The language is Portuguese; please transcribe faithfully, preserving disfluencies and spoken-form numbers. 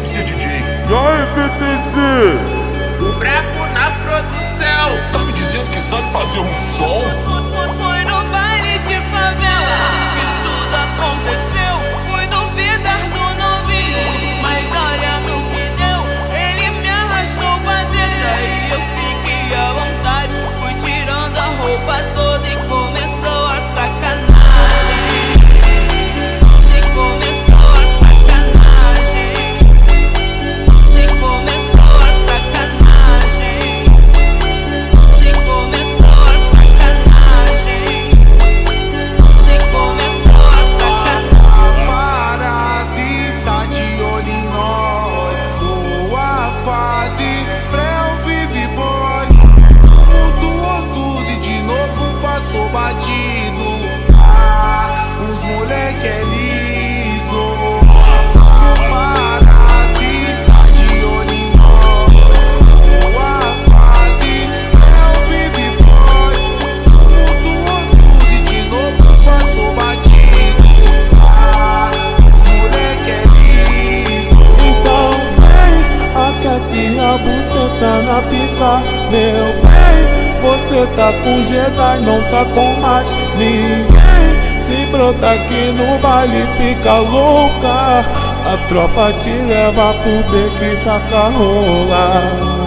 sabe ser D J. E aí, P T C? O brabo na produção. Tá me dizendo que sabe fazer um som? Foi no baile de favela que tudo aconteceu. Fui duvidar do novinho, mas olha no que deu. Ele me arrastou pra dentro e eu fiquei à vontade. Fui tirando a roupa toda e começou a sacanagem. E começou a sacanagem. E começou a sacanagem. E começou a sacanagem. E começou a sacanagem. Parasita de olho em nós. Boa fase, pré vive boy. Mudou tudo e de novo passou batido. Ah, os moleque é liso. Parasita de olho em nós. Boa fase, pré vive boy. Mudou tudo e de novo passou batido. Ah, os moleque é liso. Então vem, aquece a buceta na pica. Meu bem, você tá com Jedi, não tá com mais ninguém. Se brota aqui no baile fica louca. A tropa te leva pro beco e taca rola.